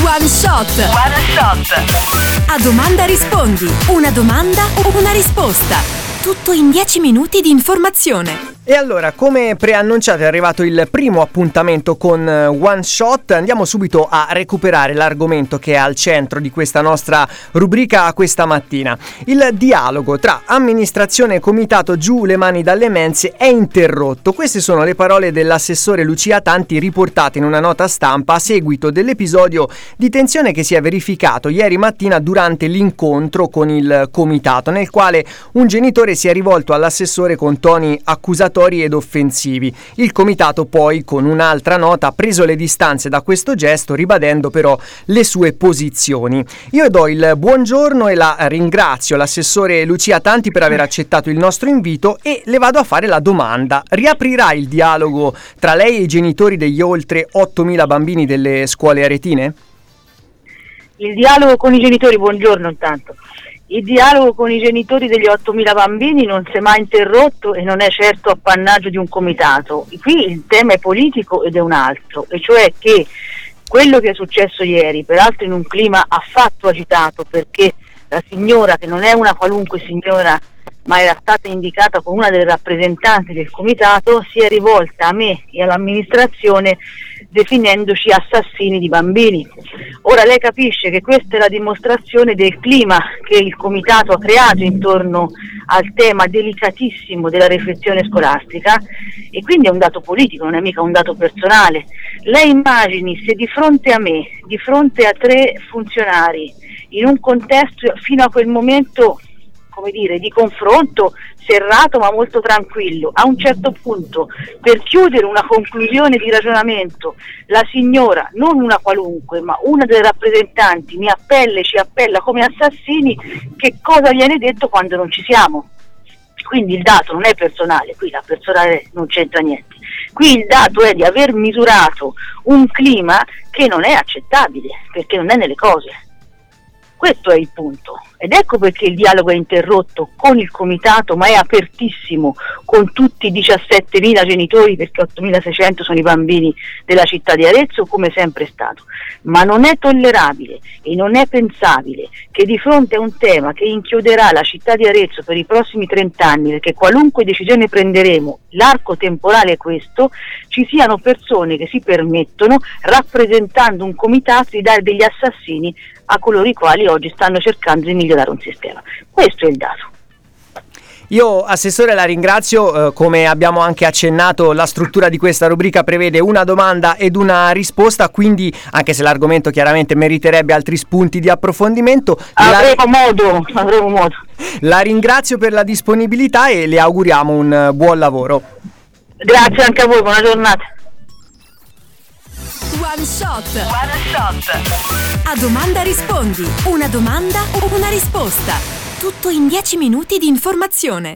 One Shot. A domanda rispondi. Una domanda, una risposta. Tutto in 10 minuti di informazione. E allora, come preannunciato, è arrivato il primo appuntamento con One Shot. Andiamo subito a recuperare l'argomento che è al centro di questa nostra rubrica questa mattina. Il dialogo tra amministrazione e comitato giù le mani dalle mense è interrotto. Queste sono le parole dell'assessore Lucia Tanti riportate in una nota stampa a seguito dell'episodio di tensione che si è verificato ieri mattina durante l'incontro con il comitato, nel quale un genitore si è rivolto all'assessore con toni accusatori ed offensivi. Il comitato poi, con un'altra nota, ha preso le distanze da questo gesto, ribadendo però le sue posizioni. Io do il buongiorno e la ringrazio l'assessore Lucia Tanti per aver accettato il nostro invito e le vado a fare la domanda: riaprirà il dialogo tra lei e i genitori degli oltre 8.000 bambini delle scuole aretine? Il dialogo con i genitori, buongiorno intanto. Il dialogo con i genitori degli 8.000 bambini non si è mai interrotto e non è certo appannaggio di un comitato. Qui il tema è politico ed è un altro, e cioè che quello che è successo ieri, peraltro in un clima affatto agitato, perché la signora, che non è una qualunque signora, ma era stata indicata come una delle rappresentanti del comitato, si è rivolta a me e all'amministrazione definendoci assassini di bambini. Ora lei capisce che questa è la dimostrazione del clima che il comitato ha creato intorno al tema delicatissimo della riflessione scolastica, e quindi è un dato politico, non è mica un dato personale. Lei immagini se di fronte a me, di fronte a 3 funzionari, in un contesto fino a quel momento, come dire, di confronto serrato ma molto tranquillo, a un certo punto, per chiudere una conclusione di ragionamento, la signora, non una qualunque ma una delle rappresentanti, ci appella come assassini, che cosa viene detto quando non ci siamo? Quindi il dato non è personale, qui la personale non c'entra niente, qui il dato è di aver misurato un clima che non è accettabile, perché non è nelle cose. Questo è il punto, ed ecco perché il dialogo è interrotto con il comitato, ma è apertissimo con tutti i 17.000 genitori, perché 8.600 sono i bambini della città di Arezzo, come sempre è stato. Ma non è tollerabile e non è pensabile che di fronte a un tema che inchioderà la città di Arezzo per i prossimi 30 anni, perché qualunque decisione prenderemo, l'arco temporale è questo, ci siano persone che si permettono, rappresentando un comitato, di dare degli assassini a coloro i quali oggi stanno cercando di migliorare un sistema. Questo è il dato. Io, assessore, la ringrazio. Come abbiamo anche accennato, la struttura di questa rubrica prevede una domanda ed una risposta, quindi, anche se l'argomento chiaramente meriterebbe altri spunti di approfondimento, avremo modo. La ringrazio per la disponibilità e le auguriamo un buon lavoro. Grazie anche a voi, buona giornata. One Shot. A domanda rispondi. Una domanda, una risposta. Tutto in 10 minuti di informazione.